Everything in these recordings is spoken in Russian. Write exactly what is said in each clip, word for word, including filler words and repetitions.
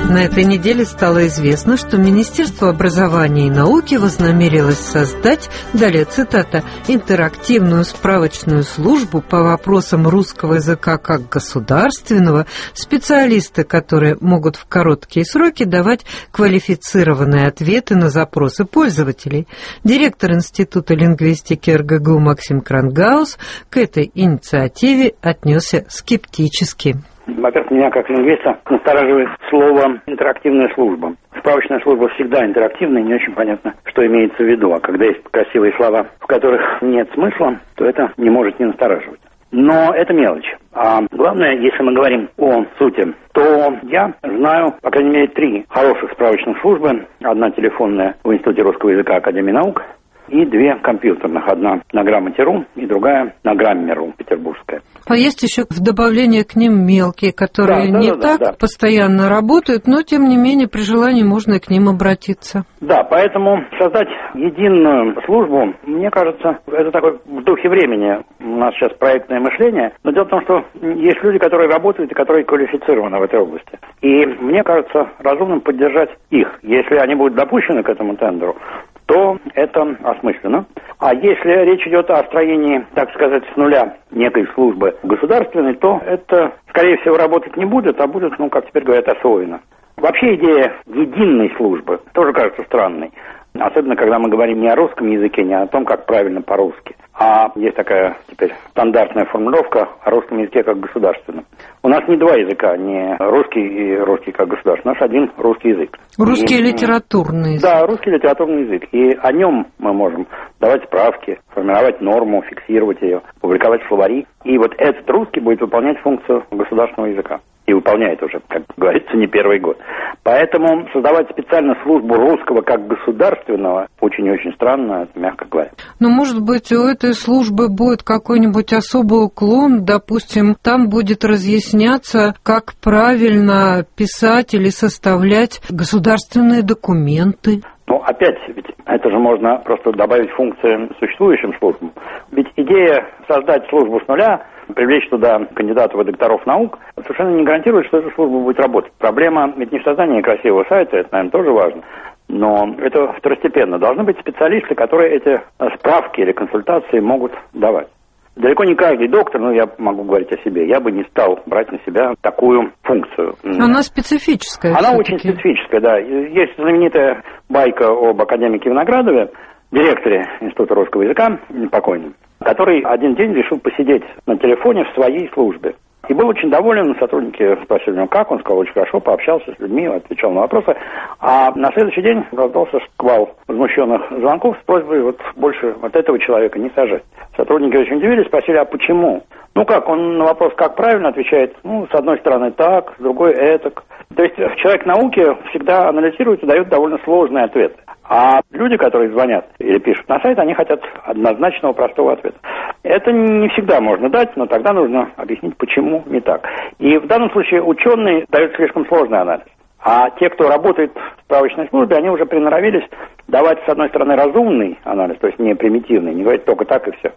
На этой неделе стало известно, что Министерство образования и науки вознамерилось создать, далее цитата, интерактивную справочную службу по вопросам русского языка как государственного, специалисты, которые могут в короткие сроки давать квалифицированные ответы на запросы пользователей. Директор Института лингвистики эр гэ гэ у Максим Крангаус к этой инициативе отнесся скептически. Во-первых, меня как лингвиста настораживает слово «интерактивная служба». Справочная служба всегда интерактивная, и не очень понятно, что имеется в виду. А когда есть красивые слова, в которых нет смысла, то это не может не настораживать. Но это мелочь. А главное, если мы говорим о сути, то я знаю, по крайней мере, три хороших справочных службы. Одна телефонная в Институте русского языка Академии наук и две компьютерных. Одна на Грамоте.ру и другая на Грамме.ру, петербургская. А есть еще в добавление к ним мелкие, которые да, да, не да, так да, да. постоянно работают, но, тем не менее, при желании можно и к ним обратиться. Да, поэтому создать единую службу, мне кажется, это такой в духе времени. У нас сейчас проектное мышление. Но дело в том, что есть люди, которые работают и которые квалифицированы в этой области. И мне кажется разумным поддержать их. Если они будут допущены к этому тендеру, то это осмысленно. А если речь идет о строении, так сказать, с нуля некой службы государственной, то это, скорее всего, работать не будет, а будет, ну, как теперь говорят, освоено. Вообще идея единой службы тоже кажется странной. Особенно, когда мы говорим не о русском языке, не о том, как правильно по-русски. А есть такая теперь стандартная формулировка о русском языке как государственном. У нас не два языка, не русский и русский как государственный. У нас один русский язык. Русский и, литературный язык. Да, русский литературный язык. И о нем мы можем давать справки, формировать норму, фиксировать ее, публиковать словари. И вот этот русский будет выполнять функцию государственного языка. И выполняет уже, как говорится, не первый год. Поэтому создавать специально службу русского как государственного очень и очень странно, мягко говоря. Но, может быть, у этой службы будет какой-нибудь особый уклон, допустим, там будет разъясняться, как правильно писать или составлять государственные документы. Ну, опять, ведь это же можно просто добавить функции существующим службам. Ведь идея создать службу с нуля, привлечь туда кандидатов и докторов наук, совершенно не гарантирует, что эта служба будет работать. Проблема ведь не в создании красивого сайта, это, наверное, тоже важно, но это второстепенно. Должны быть специалисты, которые эти справки или консультации могут давать. Далеко не каждый доктор, ну, я могу говорить о себе, я бы не стал брать на себя такую функцию. Она специфическая. Она все-таки. Очень специфическая, да. Есть знаменитая байка об академике Виноградове, директоре Института русского языка, покойном, который один день решил посидеть на телефоне в своей службе. И был очень доволен, сотрудники спросили у него, как, он сказал, очень хорошо, пообщался с людьми, отвечал на вопросы. А на следующий день раздался шквал возмущенных звонков с просьбой вот больше вот этого человека не сажать. Сотрудники очень удивились, спросили, а почему? Ну как, он на вопрос, как правильно, отвечает, ну, с одной стороны так, с другой этак. То есть человек науки всегда анализирует и дает довольно сложные ответы. А люди, которые звонят или пишут на сайт, они хотят однозначного простого ответа. Это не всегда можно дать, но тогда нужно объяснить, почему не так. И в данном случае ученый дает слишком сложный анализ. А те, кто работает в справочной службе, они уже приноровились давать, с одной стороны, разумный анализ, то есть не примитивный, не говорить только так и все.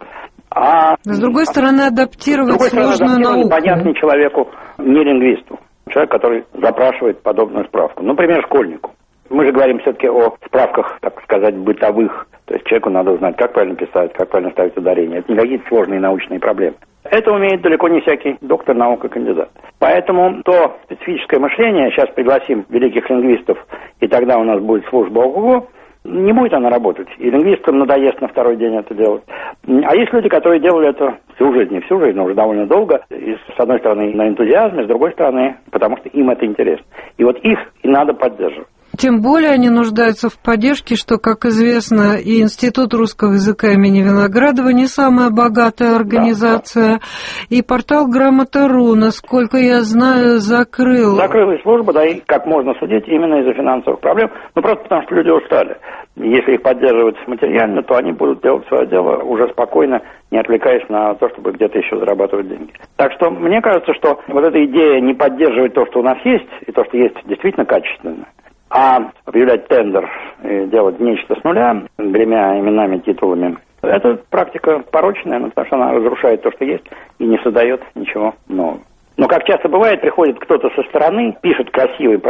А с другой стороны, адаптировать с другой сложную стороны, науку. Понятный человеку, не лингвисту. Человек, который запрашивает подобную справку. Например, школьнику. Мы же говорим все-таки о справках, так сказать, бытовых. То есть человеку надо узнать, как правильно писать, как правильно ставить ударение. Это не какие-то сложные научные проблемы. Это умеет далеко не всякий доктор наук и кандидат. Поэтому то специфическое мышление, сейчас пригласим великих лингвистов, и тогда у нас будет служба ого-го, не будет она работать. И лингвистам надоест на второй день это делать. А есть люди, которые делали это всю жизнь, не всю жизнь, но уже довольно долго. И с одной стороны на энтузиазме, с другой стороны, потому что им это интересно. И вот их и надо поддерживать. Тем более они нуждаются в поддержке, что, как известно, и Институт русского языка имени Виноградова не самая богатая организация, да, да. И портал Грамота.ру, насколько я знаю, закрыл. Закрыл и служба, да, и как можно судить именно из-за финансовых проблем, ну просто потому что люди устали. Если их поддерживать материально, то они будут делать свое дело уже спокойно, не отвлекаясь на то, чтобы где-то еще зарабатывать деньги. Так что мне кажется, что вот эта идея не поддерживать то, что у нас есть, и то, что есть действительно качественно, а объявлять тендер и делать нечто с нуля, гремя именами, титулами, это практика порочная, ну, потому что она разрушает то, что есть, и не создает ничего нового. Но, как часто бывает, приходит кто-то со стороны, пишет красивый проект,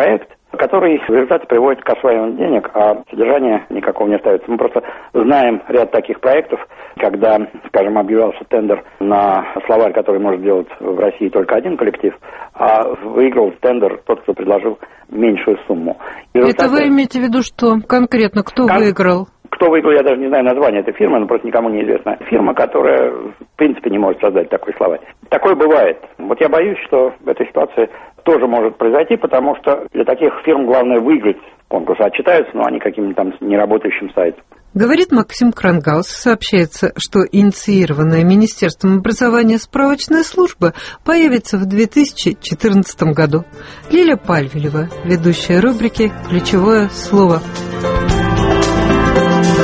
который в результате приводит к осваиванию денег, а содержания никакого не остается. Мы просто знаем ряд таких проектов, когда, скажем, объявлялся тендер на словарь, который может делать в России только один коллектив, а выиграл тендер тот, кто предложил меньшую сумму. Это вы имеете в виду, что конкретно кто Кон... выиграл? Кто выиграл, я даже не знаю название этой фирмы, но просто никому не известна. Фирма, которая, в принципе, не может создать такой словарь. Такое бывает. Вот я боюсь, что в этой ситуации тоже может произойти, потому что для таких фирм главное выиграть конкурс, а отчитаются, но они каким-то там неработающим сайтом. Говорит Максим Крангаус. Сообщается, что инициированная Министерством образования справочная служба появится в две тысячи четырнадцатом году. Лиля Пальвелева, ведущая рубрики «Ключевое слово».